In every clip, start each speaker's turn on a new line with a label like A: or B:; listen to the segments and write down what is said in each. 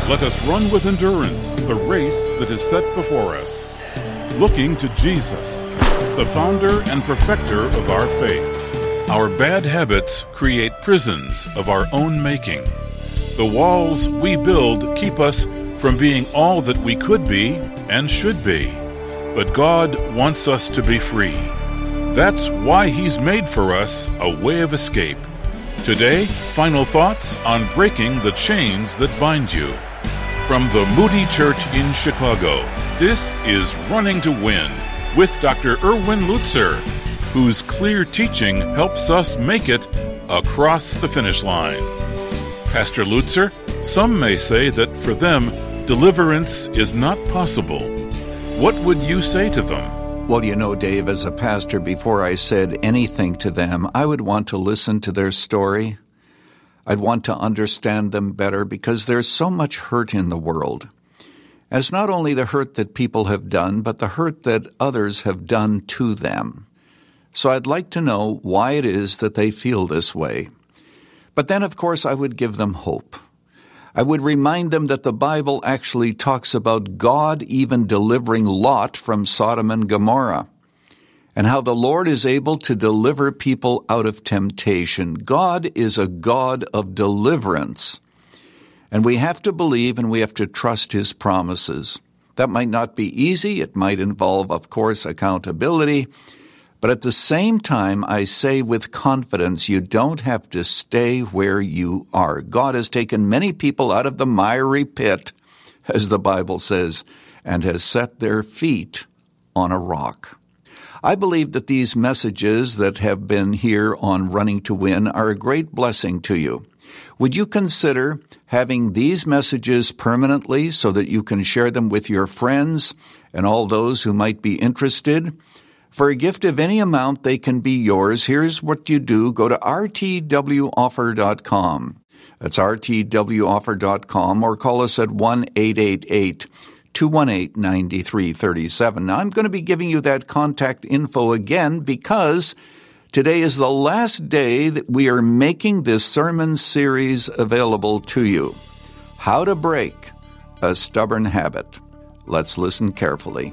A: Let us run with endurance the race that is set before us, looking to Jesus, the founder and perfecter of our faith. Our bad habits create prisons of our own making. The walls we build keep us from being all that we could be and should be. But God wants us to be free. That's why He's made for us a way of escape. Today, final thoughts on breaking the chains that bind you. From the Moody Church in Chicago, this is Running to Win with Dr. Erwin Lutzer, whose clear teaching helps us make it across the finish line. Pastor Lutzer, some may say that for them, deliverance is not possible. What would you say to them?
B: Well, you know, Dave, as a pastor, before I said anything to them, I would want to listen to their story. I'd want to understand them better because there's so much hurt in the world. And it's not only the hurt that people have done, but the hurt that others have done to them. So I'd like to know why it is that they feel this way. But then, of course, I would give them hope. I would remind them that the Bible actually talks about God even delivering Lot from Sodom and Gomorrah, and how the Lord is able to deliver people out of temptation. God is a God of deliverance, and we have to believe and we have to trust His promises. That might not be easy. It might involve, of course, accountability. But at the same time, I say with confidence, you don't have to stay where you are. God has taken many people out of the miry pit, as the Bible says, and has set their feet on a rock. I believe that these messages that have been here on Running to Win are a great blessing to you. Would you consider having these messages permanently so that you can share them with your friends and all those who might be interested? For a gift of any amount, they can be yours. Here's what you do. Go to rtwoffer.com. That's rtwoffer.com, or call us at 1-888-218-9337. Now, I'm going to be giving you that contact info again because today is the last day that we are making this sermon series available to you. How to break a stubborn habit. Let's listen carefully.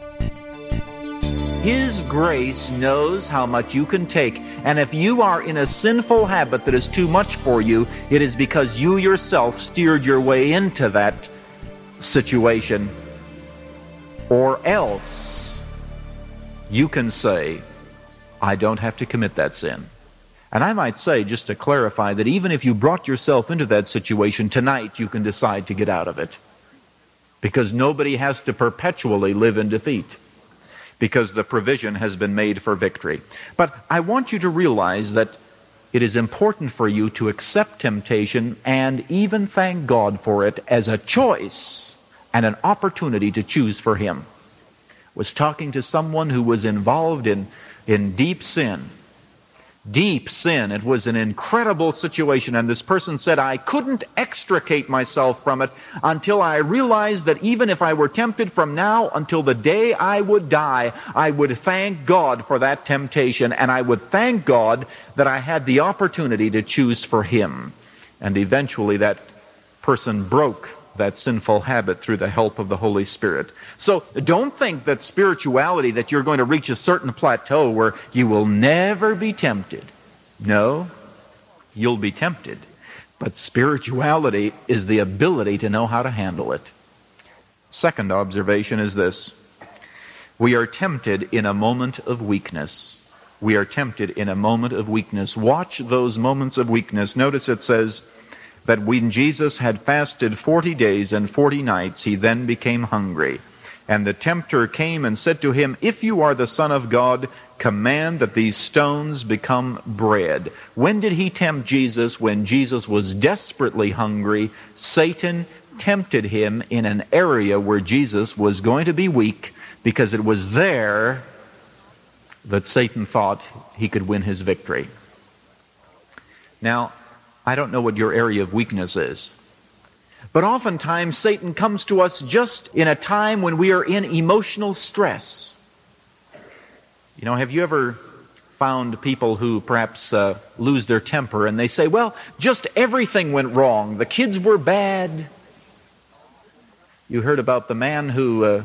C: His grace knows how much you can take, and if you are in a sinful habit that is too much for you, it is because you yourself steered your way into that situation. Or else, you can say, I don't have to commit that sin. And I might say, just to clarify, that even if you brought yourself into that situation tonight, you can decide to get out of it. Because nobody has to perpetually live in defeat, because the provision has been made for victory. But I want you to realize that it is important for you to accept temptation and even thank God for it as a choice and an opportunity to choose for Him. I was talking to someone who was involved in deep sin. Deep sin. It was an incredible situation, and this person said, I couldn't extricate myself from it until I realized that even if I were tempted from now until the day I would die, I would thank God for that temptation, and I would thank God that I had the opportunity to choose for Him. And eventually that person broke that sinful habit through the help of the Holy Spirit. So don't think that spirituality, that you're going to reach a certain plateau where you will never be tempted. No, you'll be tempted. But spirituality is the ability to know how to handle it. Second observation is this. We are tempted in a moment of weakness. We are tempted in a moment of weakness. Watch those moments of weakness. Notice it says that when Jesus had fasted 40 days and 40 nights, He then became hungry. And the tempter came and said to Him, If you are the Son of God, command that these stones become bread. When did He tempt Jesus? When Jesus was desperately hungry. Satan tempted Him in an area where Jesus was going to be weak, because it was there that Satan thought he could win his victory. Now, I don't know what your area of weakness is, but oftentimes Satan comes to us just in a time when we are in emotional stress. You know, have you ever found people who perhaps lose their temper and they say, well, just everything went wrong. The kids were bad. You heard about the man who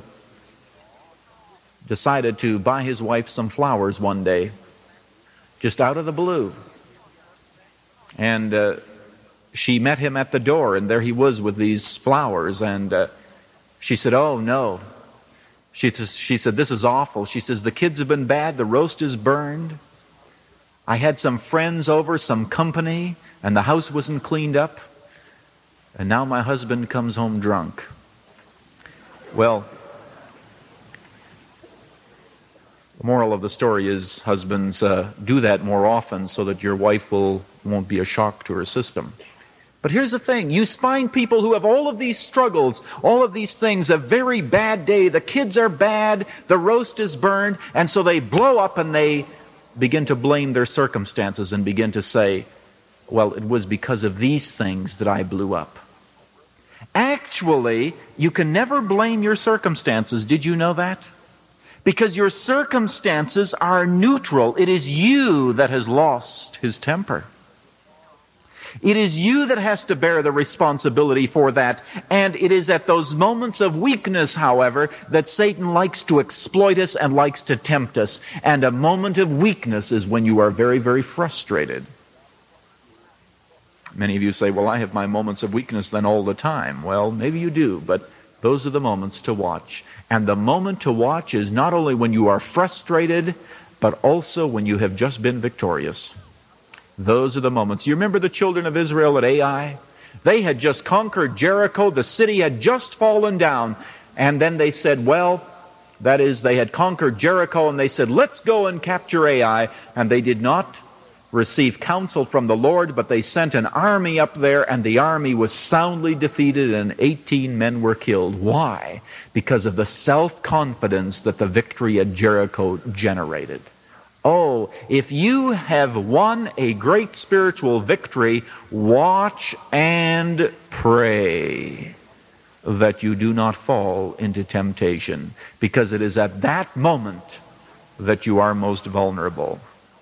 C: decided to buy his wife some flowers one day, just out of the blue. And she met him at the door, and there he was with these flowers. And she said, "Oh, no." She said, "This is awful." She says, "The kids have been bad. The roast is burned. I had some friends over, some company, and the house wasn't cleaned up. And now my husband comes home drunk." Well, the moral of the story is, husbands, do that more often so that your wife won't be a shock to her system. But here's the thing. You find people who have all of these struggles, all of these things, a very bad day. The kids are bad, the roast is burned, and so they blow up and they begin to blame their circumstances and begin to say, "Well, it was because of these things that I blew up." Actually, you can never blame your circumstances. Did you know that? Because your circumstances are neutral. It is you that has lost his temper. It is you that has to bear the responsibility for that. And it is at those moments of weakness, however, that Satan likes to exploit us and likes to tempt us. And a moment of weakness is when you are very, very frustrated. Many of you say, "Well, I have my moments of weakness then all the time." Well, maybe you do, but those are the moments to watch. And the moment to watch is not only when you are frustrated, but also when you have just been victorious. Those are the moments. You remember the children of Israel at Ai? They had just conquered Jericho. The city had just fallen down. And then they said, they had conquered Jericho, and they said, "Let's go and capture Ai." And they did not receive counsel from the Lord, but they sent an army up there, and the army was soundly defeated, and 18 men were killed. Why? Because of the self-confidence that the victory at Jericho generated. Oh, if you have won a great spiritual victory, watch and pray that you do not fall into temptation, because it is at that moment that you are most vulnerable.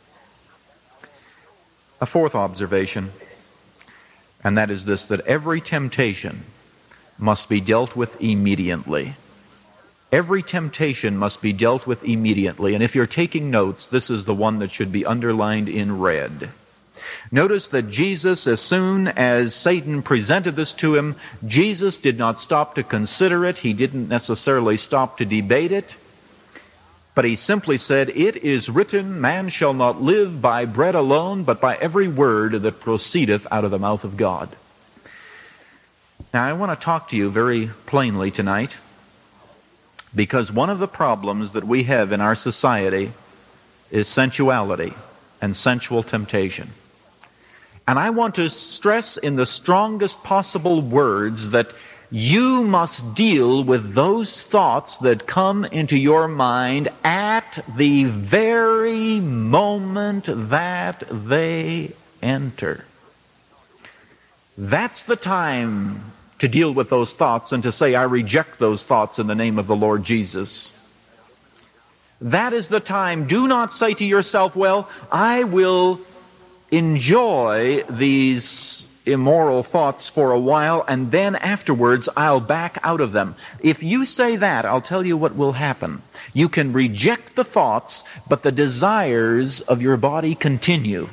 C: A fourth observation, and that is this, that every temptation must be dealt with immediately. Every temptation must be dealt with immediately. And if you're taking notes, this is the one that should be underlined in red. Notice that Jesus, as soon as Satan presented this to him, Jesus did not stop to consider it. He didn't necessarily stop to debate it. But he simply said, "It is written, man shall not live by bread alone, but by every word that proceedeth out of the mouth of God." Now, I want to talk to you very plainly tonight, because one of the problems that we have in our society is sensuality and sensual temptation. And I want to stress in the strongest possible words that you must deal with those thoughts that come into your mind at the very moment that they enter. That's the time to deal with those thoughts and to say, "I reject those thoughts in the name of the Lord Jesus." That is the time. Do not say to yourself, "Well, I will enjoy these immoral thoughts for a while, and then afterwards I'll back out of them." If you say that, I'll tell you what will happen. You can reject the thoughts, but the desires of your body continue.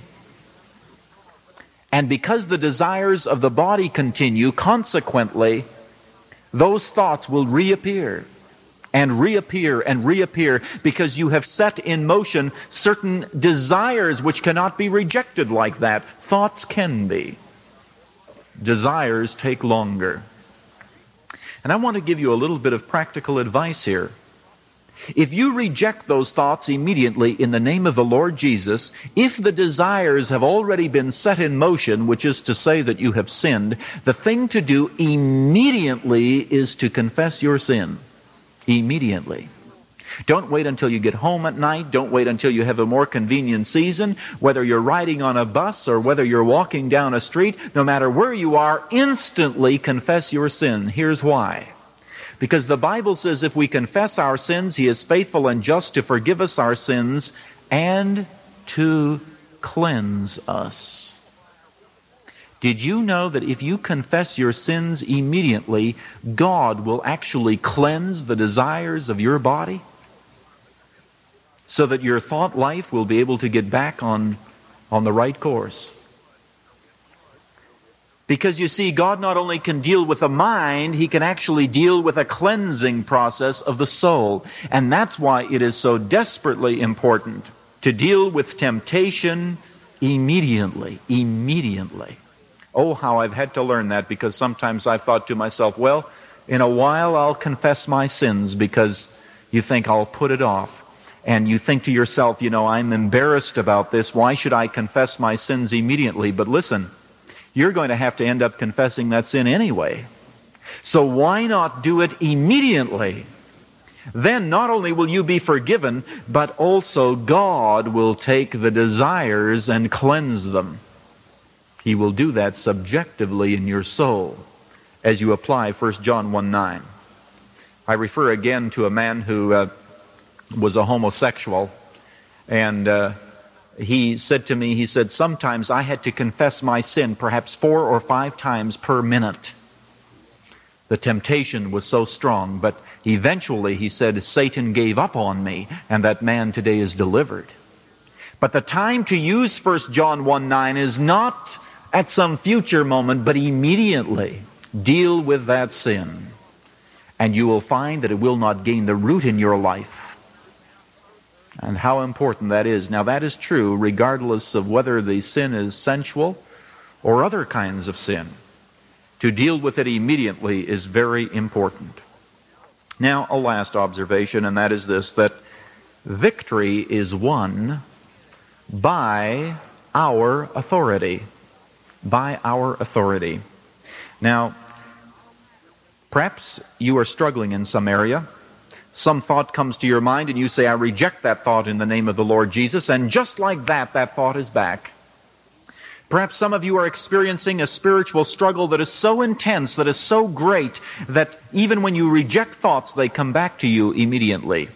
C: And because the desires of the body continue, consequently, those thoughts will reappear and reappear and reappear, because you have set in motion certain desires which cannot be rejected like that. Thoughts can be. Desires take longer. And I want to give you a little bit of practical advice here. If you reject those thoughts immediately in the name of the Lord Jesus, if the desires have already been set in motion, which is to say that you have sinned, the thing to do immediately is to confess your sin. Immediately. Don't wait until you get home at night. Don't wait until you have a more convenient season. Whether you're riding on a bus or whether you're walking down a street, no matter where you are, instantly confess your sin. Here's why. Because the Bible says if we confess our sins, He is faithful and just to forgive us our sins and to cleanse us. Did you know that if you confess your sins immediately, God will actually cleanse the desires of your body? So that your thought life will be able to get back on the right course. Because you see, God not only can deal with the mind, He can actually deal with a cleansing process of the soul. And that's why it is so desperately important to deal with temptation immediately. Immediately. Oh, how I've had to learn that, because sometimes I've thought to myself, well, in a while I'll confess my sins, because you think I'll put it off. And you think to yourself, I'm embarrassed about this. Why should I confess my sins immediately? But listen, you're going to have to end up confessing that sin anyway. So why not do it immediately? Then not only will you be forgiven, but also God will take the desires and cleanse them. He will do that subjectively in your soul as you apply 1 John 1:9. I refer again to a man who was a homosexual, and he said to me, sometimes I had to confess my sin perhaps 4 or 5 times per minute. The temptation was so strong, but eventually, he said, Satan gave up on me, and that man today is delivered. But the time to use 1 John 1:9 is not at some future moment, but immediately. Deal with that sin, and you will find that it will not gain the root in your life. And how important that is. Now, that is true regardless of whether the sin is sensual or other kinds of sin. To deal with it immediately is very important. Now, a last observation, and that is this, that victory is won by our authority. By our authority. Now, perhaps you are struggling in some area. Some thought comes to your mind and you say, I reject that thought in the name of the Lord Jesus, and just like that thought is back. Perhaps some of you are experiencing a spiritual struggle that is so intense, that is so great, that even when you reject thoughts, they come back to you immediately.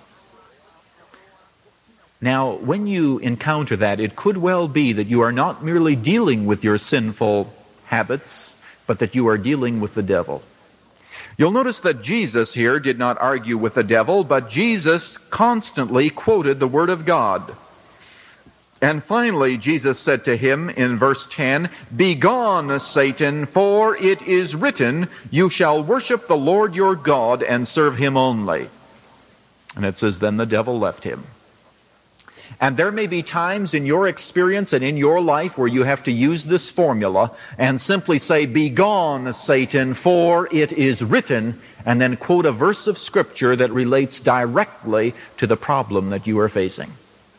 C: Now, when you encounter that, it could well be that you are not merely dealing with your sinful habits, but that you are dealing with the devil. You'll notice that Jesus here did not argue with the devil, but Jesus constantly quoted the Word of God. And finally, Jesus said to him in verse 10, Begone, Satan, for it is written, You shall worship the Lord your God and serve Him only. And it says, Then the devil left him. And there may be times in your experience and in your life where you have to use this formula and simply say, Begone, Satan, for it is written, and then quote a verse of Scripture that relates directly to the problem that you are facing.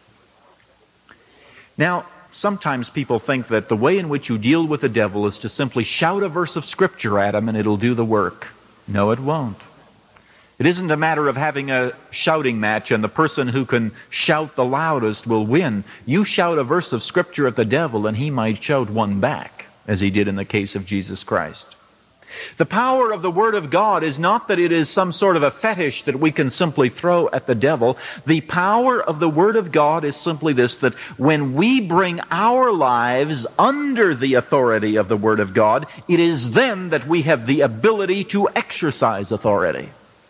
C: Now, sometimes people think that the way in which you deal with the devil is to simply shout a verse of Scripture at him and it'll do the work. No, it won't. It isn't a matter of having a shouting match and the person who can shout the loudest will win. You shout a verse of Scripture at the devil and he might shout one back, as he did in the case of Jesus Christ. The power of the Word of God is not that it is some sort of a fetish that we can simply throw at the devil. The power of the Word of God is simply this, that when we bring our lives under the authority of the Word of God, it is then that we have the ability to exercise authority.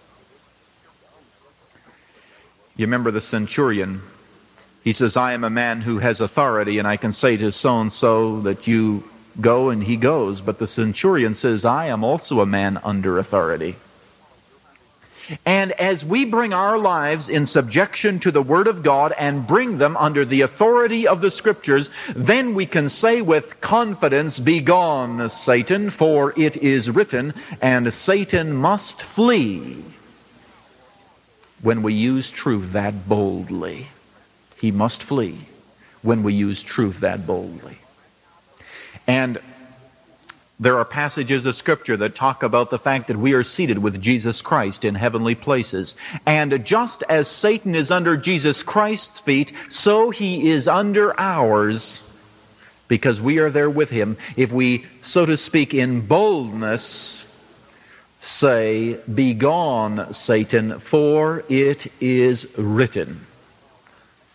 C: You remember the centurion. He says, I am a man who has authority, and I can say to so-and-so that you go, and he goes. But the centurion says, I am also a man under authority. And as we bring our lives in subjection to the Word of God and bring them under the authority of the Scriptures, then we can say with confidence, Begone, Satan, for it is written, and Satan must flee. When we use truth that boldly, he must flee when we use truth that boldly. And there are passages of Scripture that talk about the fact that we are seated with Jesus Christ in heavenly places. And just as Satan is under Jesus Christ's feet, so he is under ours, because we are there with him. If we, so to speak, in boldness say, Begone, Satan, for it is written.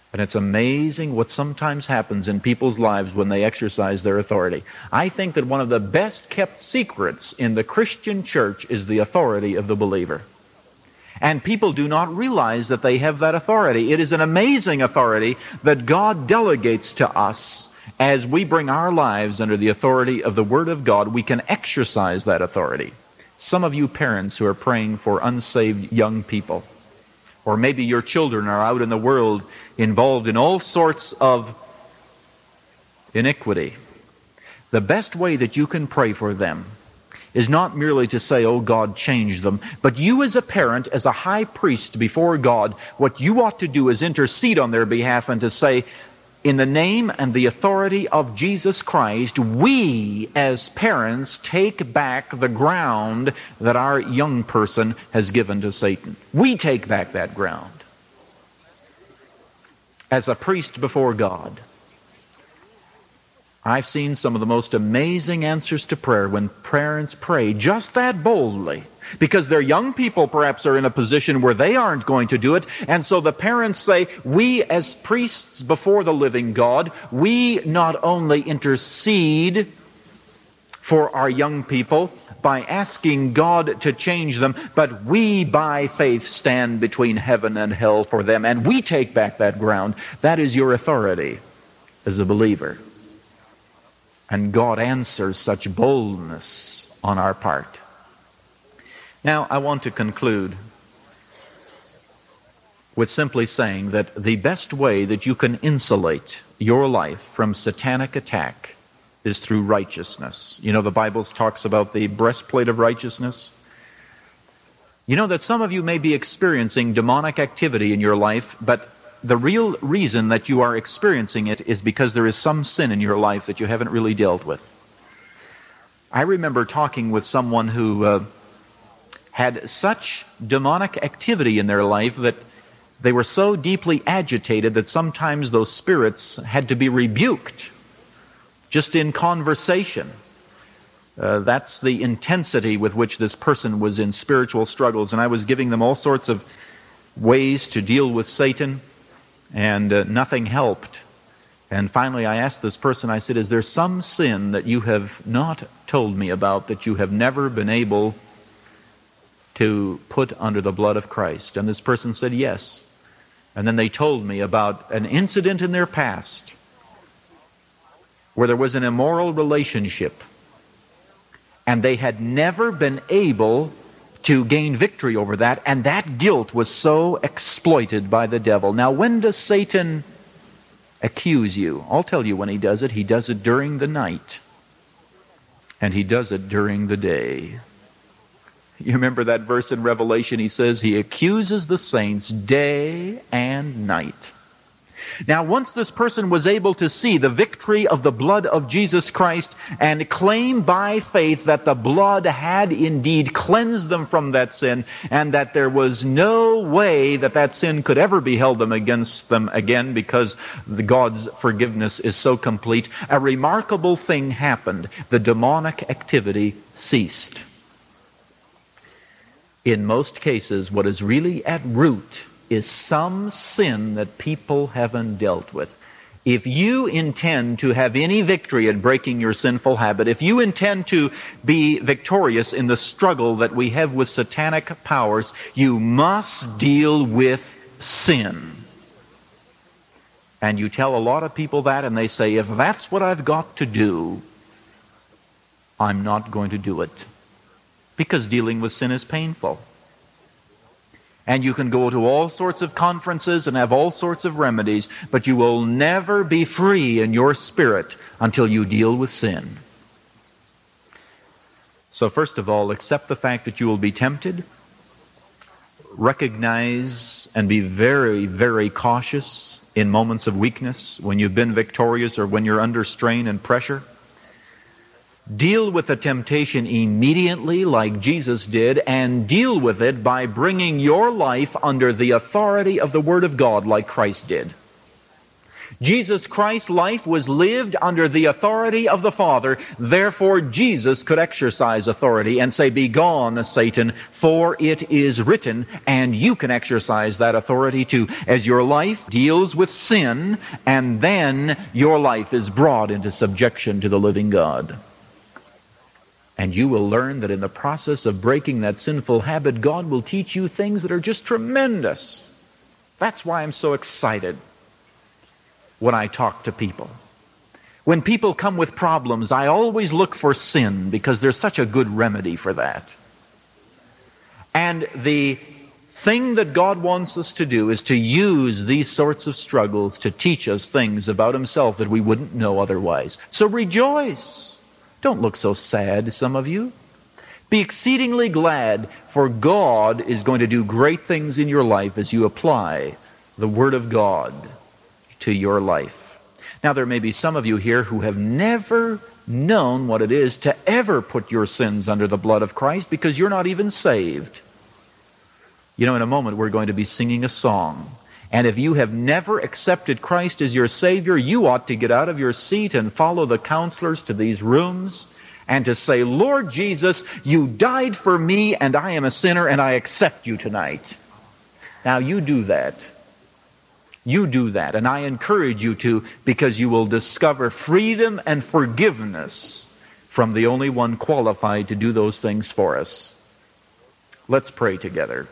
C: And it's amazing what sometimes happens in people's lives when they exercise their authority. I think that one of the best kept secrets in the Christian church is the authority of the believer. And people do not realize that they have that authority. It is an amazing authority that God delegates to us as we bring our lives under the authority of the Word of God. We can exercise that authority. Some of you parents who are praying for unsaved young people, or maybe your children are out in the world involved in all sorts of iniquity. The best way that you can pray for them is not merely to say, "Oh God, change them," but you as a parent, as a high priest before God, what you ought to do is intercede on their behalf and to say, "In the name and the authority of Jesus Christ, we as parents take back the ground that our young person has given to Satan. We take back that ground." As a priest before God, I've seen some of the most amazing answers to prayer when parents pray just that boldly, because their young people perhaps are in a position where they aren't going to do it, and so the parents say, "We as priests before the living God, we not only intercede for our young people by asking God to change them, but we by faith stand between heaven and hell for them, and we take back that ground." That is your authority as a believer. And God answers such boldness on our part. Now, I want to conclude with simply saying that the best way that you can insulate your life from satanic attack is through righteousness. You know, the Bible talks about the breastplate of righteousness. You know that some of you may be experiencing demonic activity in your life, but the real reason that you are experiencing it is because there is some sin in your life that you haven't really dealt with. I remember talking with someone who had such demonic activity in their life that they were so deeply agitated that sometimes those spirits had to be rebuked just in conversation. That's the intensity with which this person was in spiritual struggles. And I was giving them all sorts of ways to deal with Satan, and nothing helped. And finally I asked this person, I said, "Is there some sin that you have not told me about that you have never been able to put under the blood of Christ?" And this person said yes. And then they told me about an incident in their past where there was an immoral relationship, and they had never been able to gain victory over that, and that guilt was so exploited by the devil. Now, when does Satan accuse you? I'll tell you when he does it. He does it during the night, and he does it during the day. You remember that verse in Revelation? He says he accuses the saints day and night. Now, once this person was able to see the victory of the blood of Jesus Christ and claim by faith that the blood had indeed cleansed them from that sin, and that there was no way that that sin could ever be held against them again because God's forgiveness is so complete, a remarkable thing happened. The demonic activity ceased. In most cases, what is really at root is some sin that people haven't dealt with. If you intend to have any victory in breaking your sinful habit, if you intend to be victorious in the struggle that we have with satanic powers, you must deal with sin. And you tell a lot of people that, and they say, "If that's what I've got to do, I'm not going to do it." Because dealing with sin is painful. And you can go to all sorts of conferences and have all sorts of remedies, but you will never be free in your spirit until you deal with sin. So first of all, accept the fact that you will be tempted. Recognize and be very, very cautious in moments of weakness, when you've been victorious or when you're under strain and pressure. Deal with the temptation immediately like Jesus did, and deal with it by bringing your life under the authority of the Word of God like Christ did. Jesus Christ's life was lived under the authority of the Father. Therefore, Jesus could exercise authority and say, "Begone, Satan, for it is written," and you can exercise that authority too, as your life deals with sin, and then your life is brought into subjection to the living God. And you will learn that in the process of breaking that sinful habit, God will teach you things that are just tremendous. That's why I'm so excited when I talk to people. When people come with problems, I always look for sin because there's such a good remedy for that. And the thing that God wants us to do is to use these sorts of struggles to teach us things about Himself that we wouldn't know otherwise. So rejoice. Don't look so sad, some of you. Be exceedingly glad, for God is going to do great things in your life as you apply the Word of God to your life. Now, there may be some of you here who have never known what it is to ever put your sins under the blood of Christ because you're not even saved. You know, in a moment we're going to be singing a song. And if you have never accepted Christ as your Savior, you ought to get out of your seat and follow the counselors to these rooms and to say, "Lord Jesus, you died for me and I am a sinner and I accept you tonight." Now you do that. You do that, and I encourage you to, because you will discover freedom and forgiveness from the only one qualified to do those things for us. Let's pray together.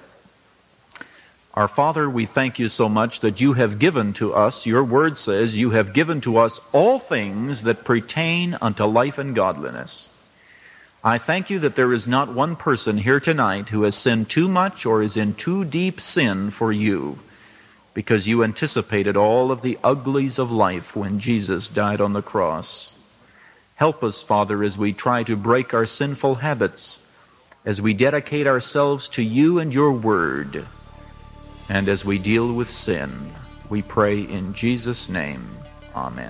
C: Our Father, we thank you so much that you have given to us, your word says, you have given to us all things that pertain unto life and godliness. I thank you that there is not one person here tonight who has sinned too much or is in too deep sin for you, because you anticipated all of the uglies of life when Jesus died on the cross. Help us, Father, as we try to break our sinful habits, as we dedicate ourselves to you and your word, and as we deal with sin. We pray in Jesus' name. Amen.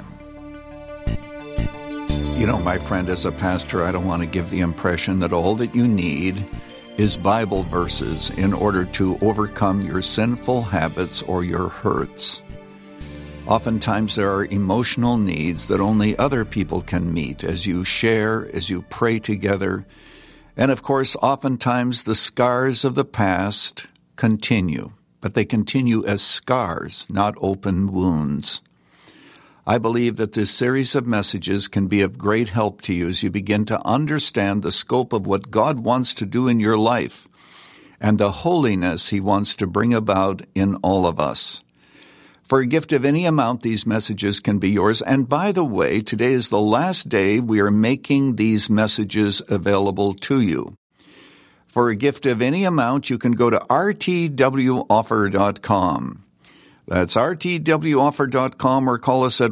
B: You know, my friend, as a pastor, I don't want to give the impression that all that you need is Bible verses in order to overcome your sinful habits or your hurts. Oftentimes there are emotional needs that only other people can meet as you share, as you pray together. And of course, oftentimes the scars of the past continue, but they continue as scars, not open wounds. I believe that this series of messages can be of great help to you as you begin to understand the scope of what God wants to do in your life and the holiness He wants to bring about in all of us. For a gift of any amount, these messages can be yours. And by the way, today is the last day we are making these messages available to you. For a gift of any amount, you can go to rtwoffer.com. That's rtwoffer.com, or call us at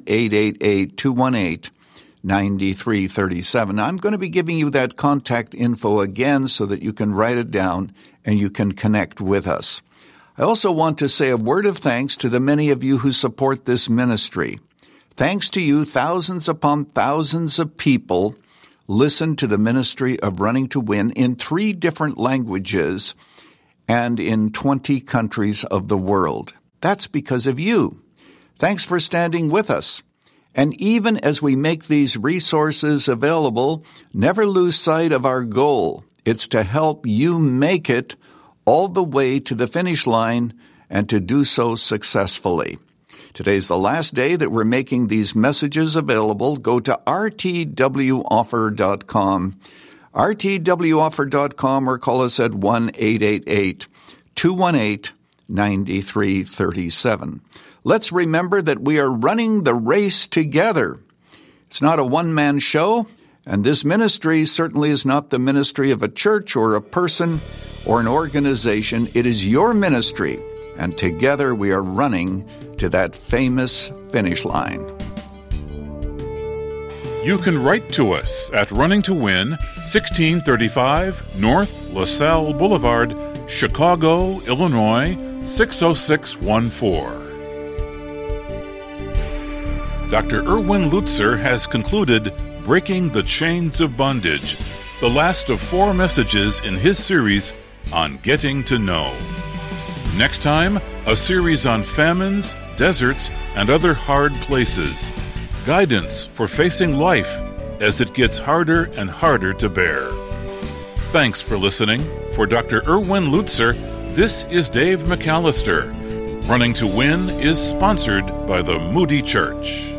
B: 1-888-218-9337. I'm going to be giving you that contact info again so that you can write it down and you can connect with us. I also want to say a word of thanks to the many of you who support this ministry. Thanks to you, thousands upon thousands of people listen to the ministry of Running to Win in 3 different languages and in 20 countries of the world. That's because of you. Thanks for standing with us. And even as we make these resources available, never lose sight of our goal. It's to help you make it all the way to the finish line and to do so successfully. Today's the last day that we're making these messages available. Go to rtwoffer.com, rtwoffer.com, or call us at 1-888-218-9337. Let's remember that we are running the race together. It's not a one-man show, and this ministry certainly is not the ministry of a church or a person or an organization. It is your ministry, and together we are running to that famous finish line.
A: You can write to us at Running to Win, 1635 North LaSalle Boulevard, Chicago, Illinois, 60614. Dr. Erwin Lutzer has concluded Breaking the Chains of Bondage, the last of 4 messages in his series on Getting to Know. Next time, a series on famines, deserts, and other hard places. Guidance for facing life as it gets harder and harder to bear. Thanks for listening. For Dr. Erwin Lutzer, this is Dave McAllister. Running to Win is sponsored by the Moody Church.